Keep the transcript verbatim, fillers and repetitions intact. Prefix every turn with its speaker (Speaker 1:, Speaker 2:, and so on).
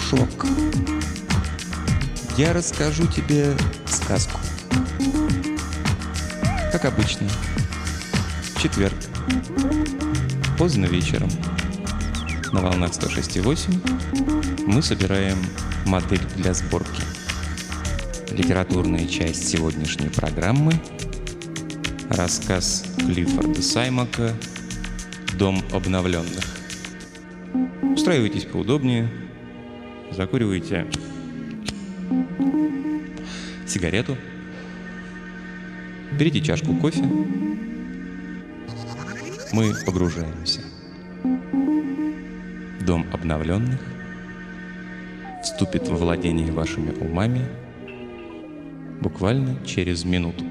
Speaker 1: стишок. Я расскажу тебе сказку. Как обычно, в четверг, поздно вечером, на волнах сто шесть и восемь мы собираем модель для сборки. Литературная часть сегодняшней программы — рассказ Клиффорда Саймака «Дом обновленных». Устраивайтесь поудобнее, закуривайте сигарету, берите чашку кофе. Мы погружаемся. Дом обновленных вступит во владение вашими умами буквально через минуту.